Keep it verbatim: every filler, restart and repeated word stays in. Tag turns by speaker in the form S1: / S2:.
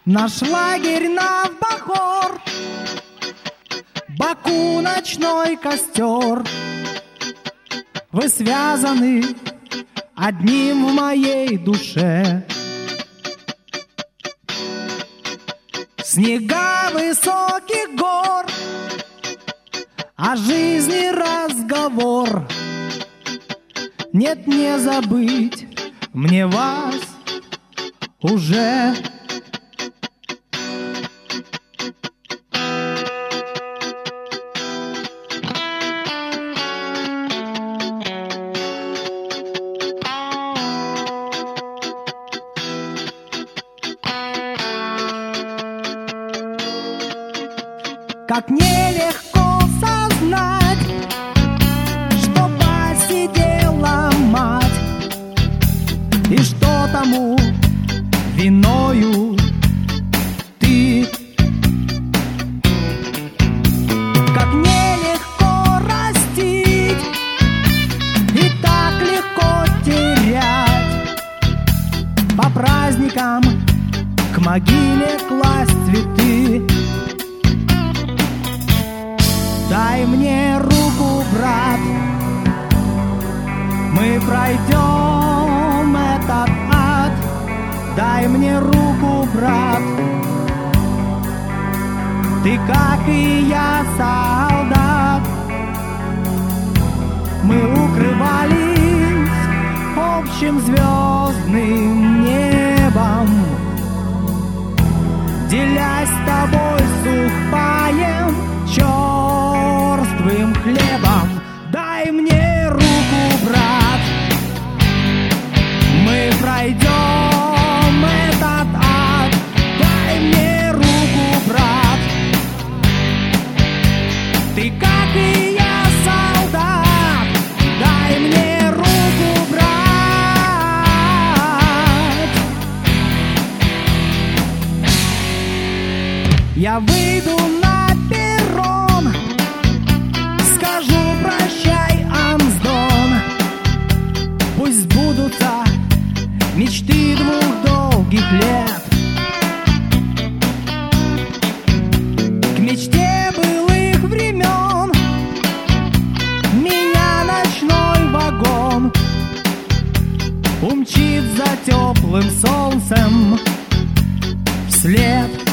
S1: Наш лагерь Навбахор, Баку ночной костер. Вы связаны одним в моей душе. Снега высоких гор, о жизни разговор. Нет, не забыть мне вас уже. Как нелегко сознать, что посидела мать, и что тому виною ты. Как нелегко растить и так легко терять, по праздникам к могиле класть цветы. Дай мне руку, брат, мы пройдем этот ад. Дай мне руку, брат, ты, как и я, солдат. Мы укрывались общим звездным небом, делясь с тобой сухпаем, черствым хлебом. Дай мне руку, брат, мы пройдем этот ад. Дай мне руку, брат, ты, как и я, солдат. Дай мне руку, брат. Я выйду на перрон, скажу прощай, Амсдон. Пусть сбудутся мечты двух долгих лет. К мечте былых времен меня ночной вагон умчит за теплым солнцем вслед.